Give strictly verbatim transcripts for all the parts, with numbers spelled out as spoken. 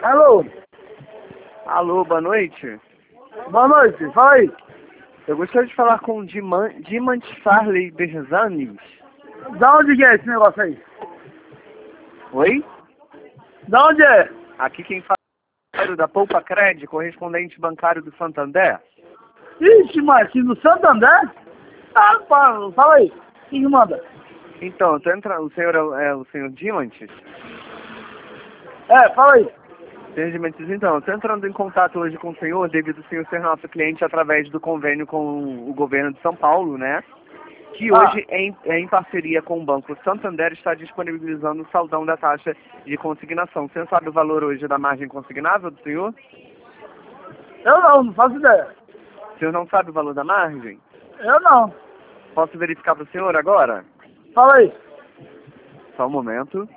Alô? Alô, boa noite. Boa noite, fala aí. Eu gostaria de falar com o Diman, Dimant Farley Berzanes. Da onde que é esse negócio aí? Oi? Da onde é? Aqui quem fala é da Poupa Cred, correspondente bancário do Santander. Ixi, mas aqui no Santander? Ah, fala, fala aí. Quem que manda? Então, tô entra... o senhor é, é o senhor Dimantes? É, fala aí. Senhor Dimantes, então, estou entrando em contato hoje com o senhor devido ao senhor ser nosso cliente através do convênio com o governo de São Paulo, né? Que Ah. hoje, em, em parceria com o Banco Santander, está disponibilizando o saldão da taxa de consignação. O senhor sabe o valor hoje da margem consignável do senhor? Eu não, não faço ideia. O senhor não sabe o valor da margem? Eu não. Posso verificar para o senhor agora? Fala aí. Só um momento.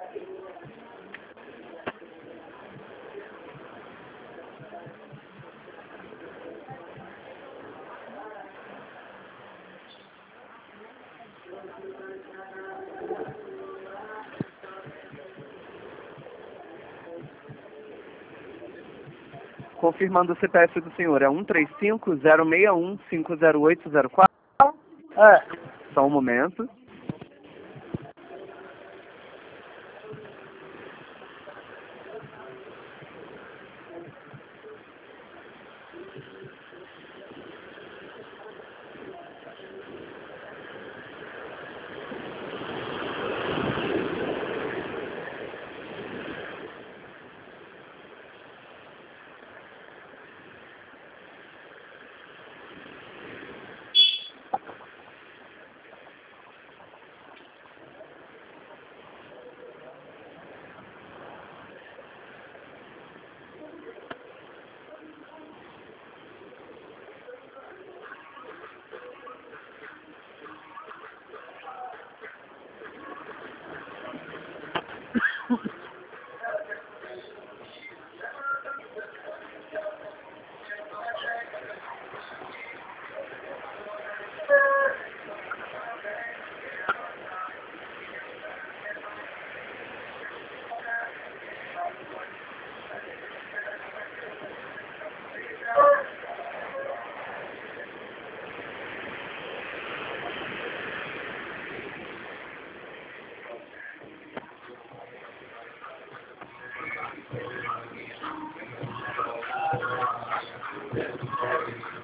Confirmando o C P F do senhor, é um três cinco zero seis um cinco zero oito zero quatro. É. Só um momento.